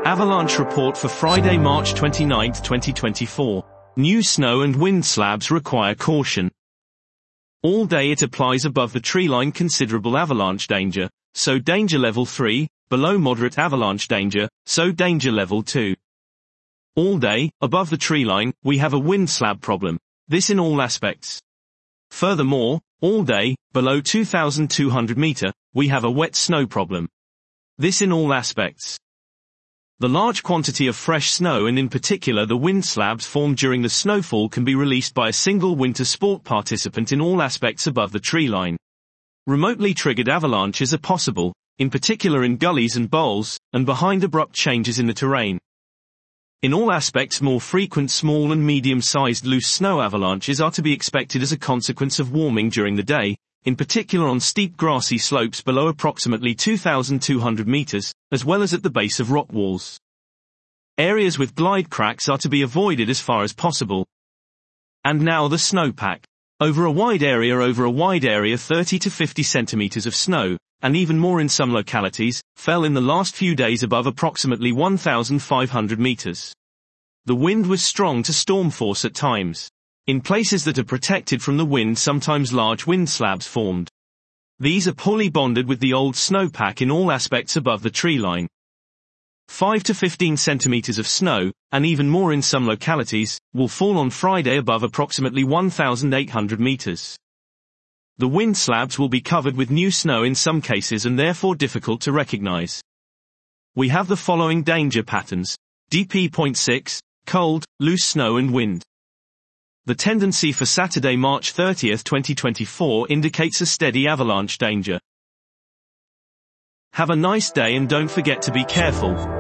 Avalanche report for Friday, March 29, 2024. New snow and wind slabs require caution. All day it applies above the treeline considerable avalanche danger, so danger level 3, below moderate avalanche danger, so danger level 2. All day, above the treeline, we have a wind slab problem. This in all aspects. Furthermore, all day, below 2,200 meter, we have a wet snow problem. This in all aspects. The large quantity of fresh snow and in particular the wind slabs formed during the snowfall can be released by a single winter sport participant in all aspects above the treeline. Remotely triggered avalanches are possible, in particular in gullies and bowls, and behind abrupt changes in the terrain. In all aspects more frequent small and medium-sized loose snow avalanches are to be expected as a consequence of warming during the day, in particular on steep grassy slopes below approximately 2,200 meters, as well as at the base of rock walls. Areas with glide cracks are to be avoided as far as possible. And now the snowpack. Over a wide area 30 to 50 centimeters of snow, and even more in some localities, fell in the last few days above approximately 1,500 meters. The wind was strong to storm force at times. In places that are protected from the wind sometimes large wind slabs formed. These are poorly bonded with the old snowpack in all aspects above the treeline. 5 to 15 centimeters of snow, and even more in some localities, will fall on Friday above approximately 1,800 meters. The wind slabs will be covered with new snow in some cases and therefore difficult to recognize. We have the following danger patterns. DP.6, cold, loose snow and wind. The tendency for Saturday, March 30, 2024 indicates a steady avalanche danger. Have a nice day and don't forget to be careful.